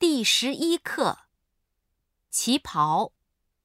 第11课：旗袍。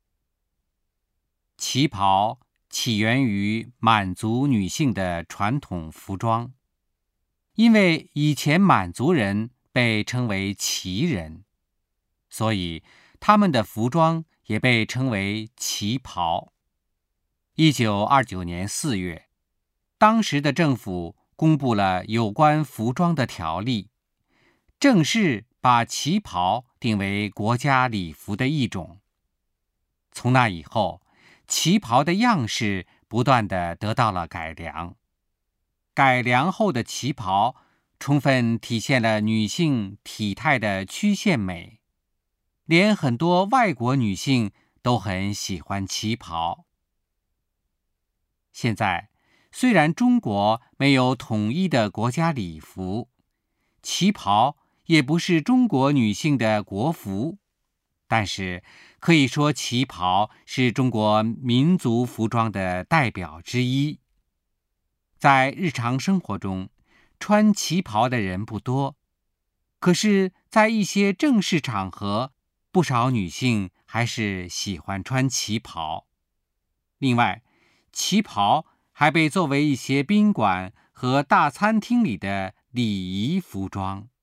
旗袍起源于满族女性的传统服装，因为以前满族人被称为旗人，所以他们的服装也被称为旗袍。1929年4月，当时的政府公布了有关服装的条例，正式把旗袍定为国家礼服的一种。从那以后，旗袍的样式不断地得到了改良。改良后的旗袍充分体现了女性体态的曲线美，连很多外国女性都很喜欢旗袍。现在，虽然中国没有统一的国家礼服，旗袍也不是中国女性的国服，但是可以说旗袍是中国民族服装的代表之一。在日常生活中，穿旗袍的人不多，可是在一些正式场合，不少女性还是喜欢穿旗袍。另外，旗袍还被作为一些宾馆和大餐厅里的礼仪服装。